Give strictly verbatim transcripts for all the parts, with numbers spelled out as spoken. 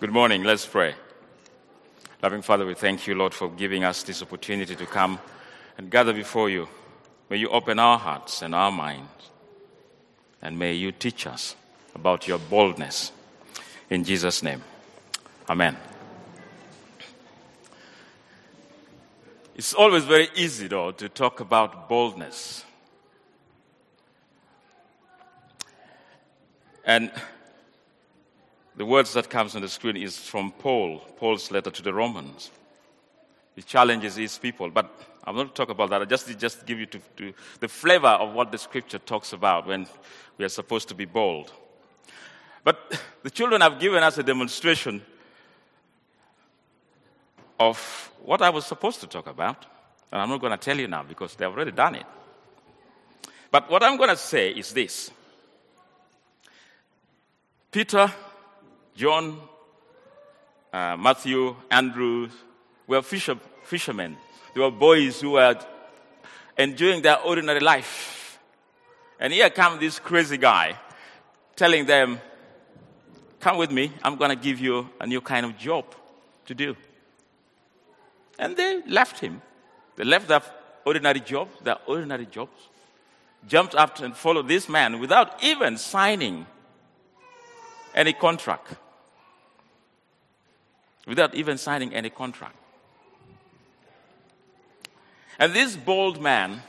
Good morning. Let's pray. Loving Father, we thank you, Lord, for giving us this opportunity to come and gather before you. May you open our hearts and our minds, and may you teach us about your boldness. In Jesus' name, amen. It's always very easy, though, to talk about boldness. And the words that comes on the screen is from Paul, Paul's letter to the Romans. He challenges these people, but I'm not going to talk about that. I just just give you to, to the flavor of what the scripture talks about when we are supposed to be bold. But the children have given us a demonstration of what I was supposed to talk about, and I'm not going to tell you now because they've already done it. But what I'm going to say is this. Peter, John, uh, Matthew, Andrew were fisher, fishermen. They were boys who were enjoying their ordinary life. And here comes this crazy guy telling them, come with me, I'm going to give you a new kind of job to do. And they left him. They left their ordinary jobs, their ordinary jobs, jumped up and followed this man without even signing any contract. Without even signing any contract. And this bold man,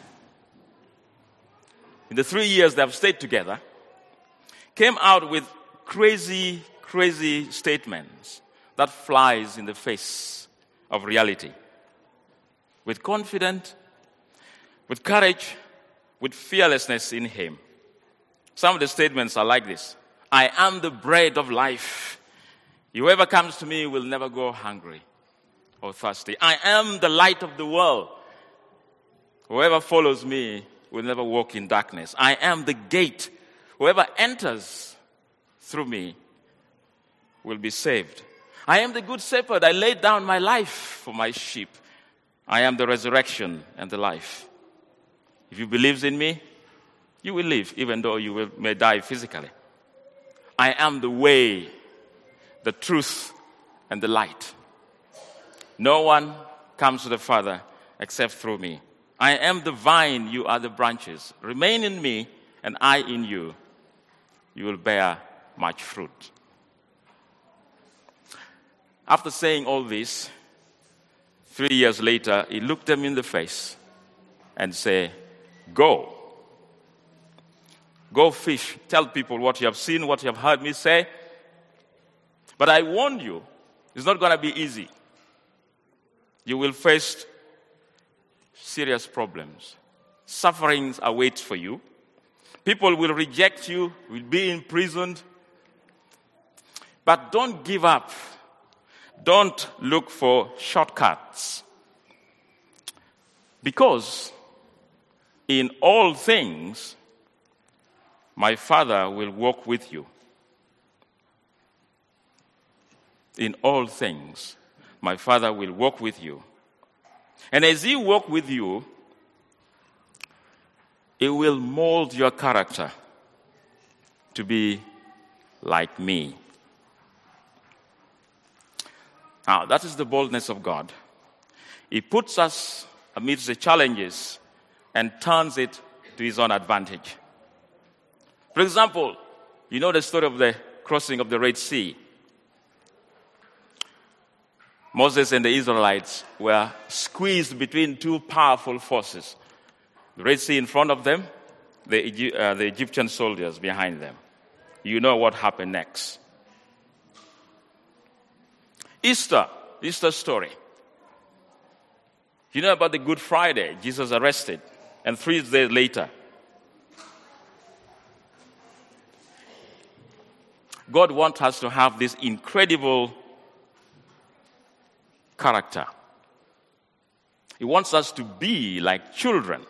in the three years they have stayed together, came out with crazy, crazy statements that flies in the face of reality. With confidence, with courage, with fearlessness in him. Some of the statements are like this. I am the bread of life. Whoever comes to me will never go hungry or thirsty. I am the light of the world. Whoever follows me will never walk in darkness. I am the gate. Whoever enters through me will be saved. I am the good shepherd. I laid down my life for my sheep. I am the resurrection and the life. If you believe in me, you will live, even though you will, may die physically. I am the way, the truth, and the light. No one comes to the Father except through me. I am the vine, you are the branches. Remain in me, and I in you. You will bear much fruit. After saying all this, three years later, he looked them in the face and said, Go. Go fish. Tell people what you have seen, what you have heard me say. But I warn you, it's not going to be easy. You will face serious problems. Sufferings await for you. People will reject you, will be imprisoned. But don't give up. Don't look for shortcuts. Because in all things, my Father will walk with you. In all things, my Father will walk with you. And as He walks with you, He will mold your character to be like me. Now, that is the boldness of God. He puts us amidst the challenges and turns it to His own advantage. For example, you know the story of the crossing of the Red Sea. Moses and the Israelites were squeezed between two powerful forces. The Red Sea in front of them, the, uh, the Egyptian soldiers behind them. You know what happened next. Easter, Easter story. You know about the Good Friday, Jesus arrested, and three days later, God wants us to have this incredible character. He wants us to be like children.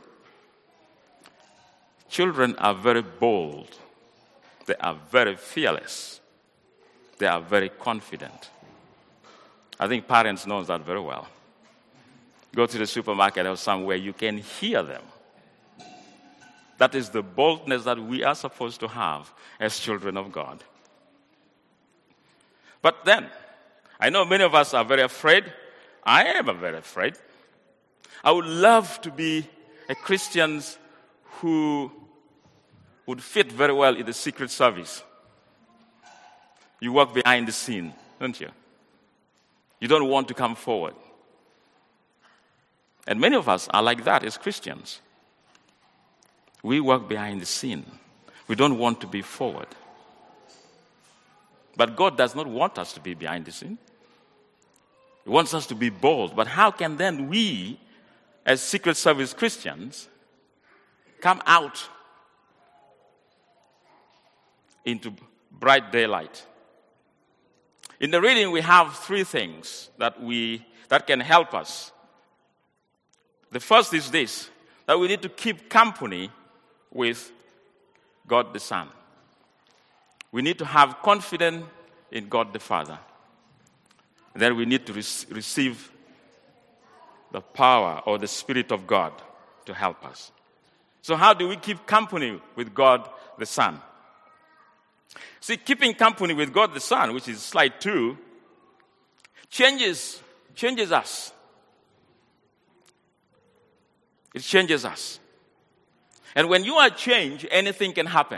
Children are very bold. They are very fearless. They are very confident. I think parents know that very well. Go to the supermarket or somewhere, you can hear them. That is the boldness that we are supposed to have as children of God. But then, I know many of us are very afraid. I am very afraid. I would love to be a Christian who would fit very well in the Secret Service. You work behind the scene, don't you? You don't want to come forward. And many of us are like that as Christians. We work behind the scene. We don't want to be forward. But God does not want us to be behind the scene. He wants us to be bold. But how can then we, as Secret Service Christians, come out into bright daylight? In the reading, we have three things that we that can help us. The first is this, that we need to keep company with God the Son. We need to have confidence in God the Father. Then we need to re- receive the power or the Spirit of God to help us. So how do we keep company with God the Son? See, keeping company with God the Son, which is slide two, changes, changes us. It changes us. And when you are changed, anything can happen.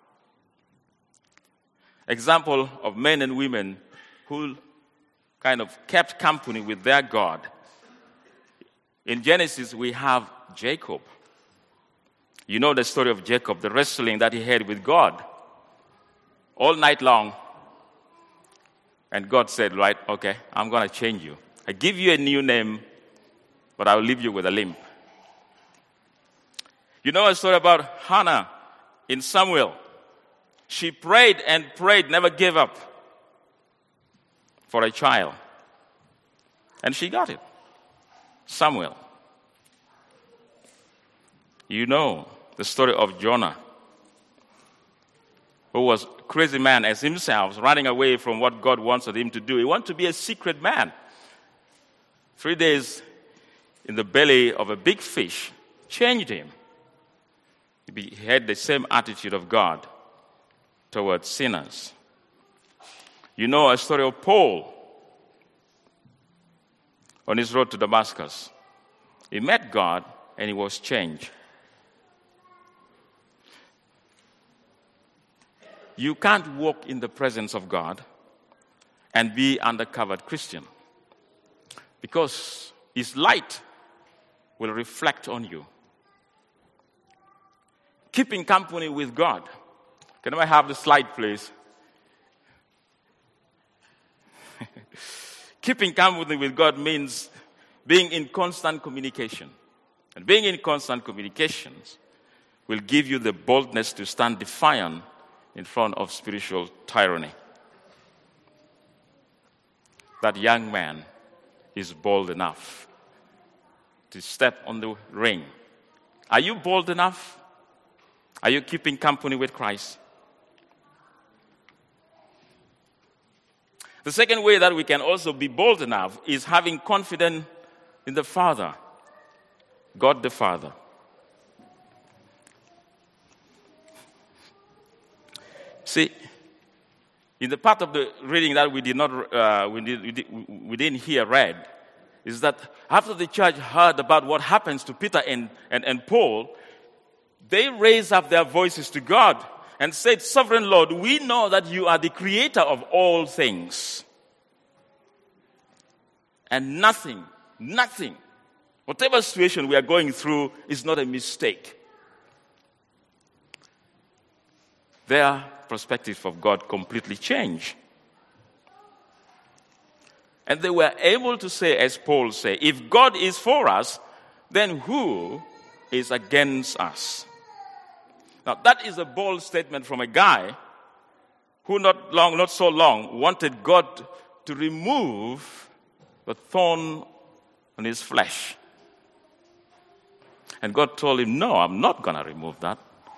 Example of men and women who kind of kept company with their God. In Genesis, we have Jacob. You know the story of Jacob, the wrestling that he had with God all night long. And God said, right, okay, I'm going to change you. I give you a new name, but I will leave you with a limp. You know a story about Hannah in Samuel. She prayed and prayed, never gave up for a child. And she got it. Samuel. You know the story of Jonah, who was a crazy man as himself, running away from what God wanted him to do. He wanted to be a secret man. Three days in the belly of a big fish changed him. He had the same attitude of God towards sinners. You know a story of Paul on his road to Damascus. He met God and he was changed. You can't walk in the presence of God and be undercover Christian, because His light will reflect on you. Keeping company with God. Can I have the slide, please? Keeping company with God means being in constant communication. And being in constant communications will give you the boldness to stand defiant in front of spiritual tyranny. That young man is bold enough to step on the ring. Are you bold enough? Are you keeping company with Christ? The second way that we can also be bold enough is having confidence in the Father, God the Father. See, in the part of the reading that we did not, uh, we, did, we, did, we didn't hear read, is that after the church heard about what happens to Peter and, and, and Paul, they raised up their voices to God and said, "Sovereign Lord, we know that you are the creator of all things. And nothing, nothing, whatever situation we are going through is not a mistake." Their perspective of God completely changed. And they were able to say, as Paul said, if God is for us, then who is against us? Now, that is a bold statement from a guy who not long, not so long, wanted God to remove the thorn on his flesh. And God told him, no, I'm not going to remove that.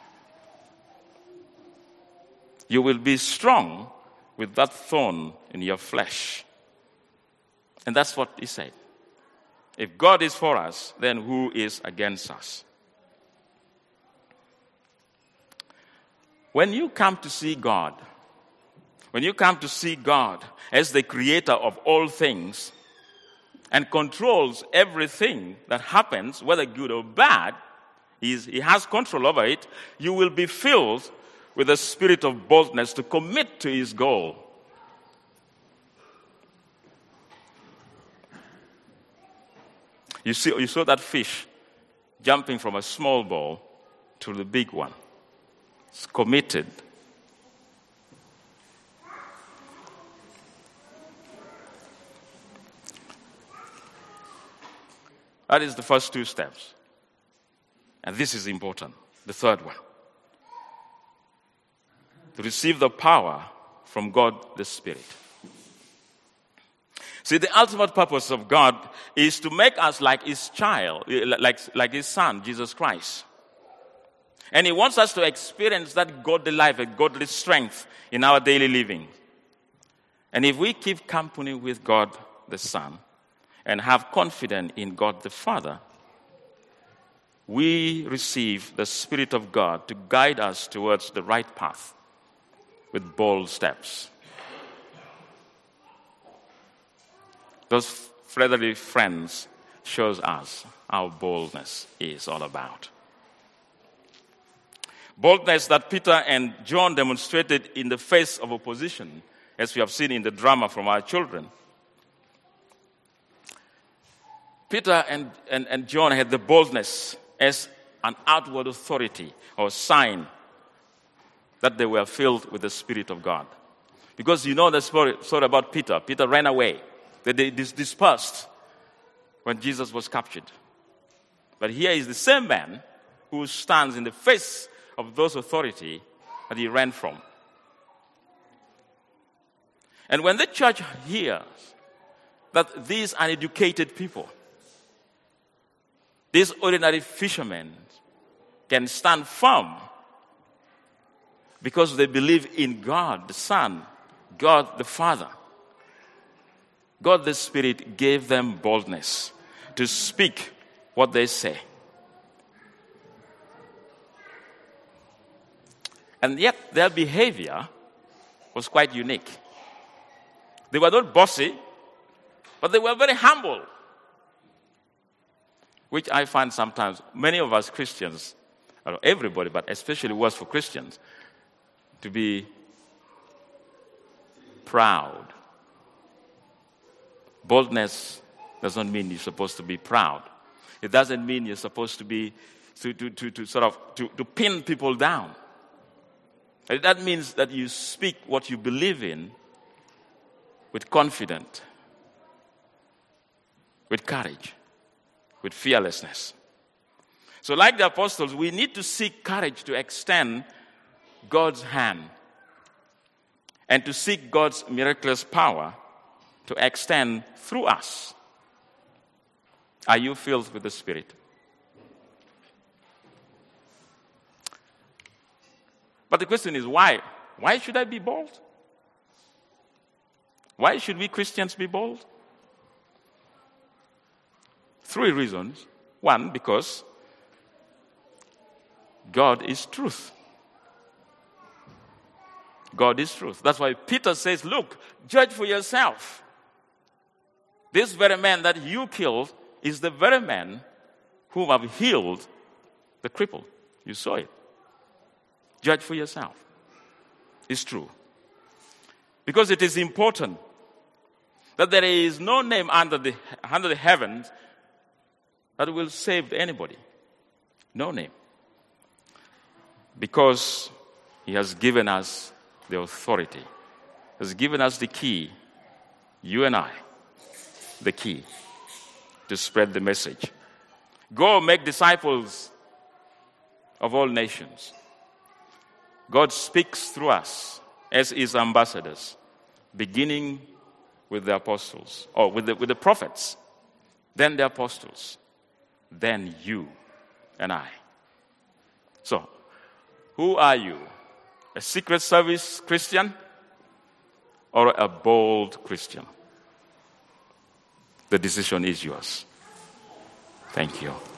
You will be strong with that thorn in your flesh. And that's what he said. If God is for us, then who is against us? When you come to see God, when you come to see God as the creator of all things and controls everything that happens, whether good or bad, he's, he has control over it, you will be filled with a spirit of boldness to commit to his goal. You see, you saw that fish jumping from a small bowl to the big one. It's committed. That is the first two steps. And this is important, the third one. To receive the power from God the Spirit. See, the ultimate purpose of God is to make us like his child, like, like his son, Jesus Christ. And he wants us to experience that godly life, a godly strength in our daily living. And if we keep company with God the Son and have confidence in God the Father, we receive the Spirit of God to guide us towards the right path with bold steps. Those Frederick Friends shows us how boldness is all about. Boldness that Peter and John demonstrated in the face of opposition, as we have seen in the drama from our children. Peter and, and, and John had the boldness as an outward authority or sign that they were filled with the Spirit of God. Because you know the story, story about Peter. Peter ran away. They dispersed when Jesus was captured. But here is the same man who stands in the face of those authority that he ran from. And when the church hears that these uneducated people, these ordinary fishermen, can stand firm because they believe in God the Son, God the Father, God the Spirit gave them boldness to speak what they say. And yet their behavior was quite unique. They were not bossy, but they were very humble. Which I find sometimes many of us Christians, or everybody, but especially worse for Christians, to be proud. Boldness doesn't mean you're supposed to be proud. It doesn't mean you're supposed to be to, to, to, to sort of to, to pin people down. That means that you speak what you believe in with confidence, with courage, with fearlessness. So like the apostles, we need to seek courage to extend God's hand and to seek God's miraculous power to extend through us. Are you filled with the Spirit? But the question is, why? Why should I be bold? Why should we Christians be bold? Three reasons. One, because God is truth. God is truth. That's why Peter says, look, judge for yourself. This very man that you killed is the very man whom I've healed the cripple. You saw it. Judge for yourself. It's true. Because it is important that there is no name under the, under the heavens that will save anybody. No name. Because he has given us the authority. He has given us the key, you and I, the key to spread the message. Go make disciples of all nations. God speaks through us as his ambassadors, beginning with the apostles, or with the, with the prophets, then the apostles, then you and I. So, who are you? A Secret Service Christian or a bold Christian? The decision is yours. Thank you.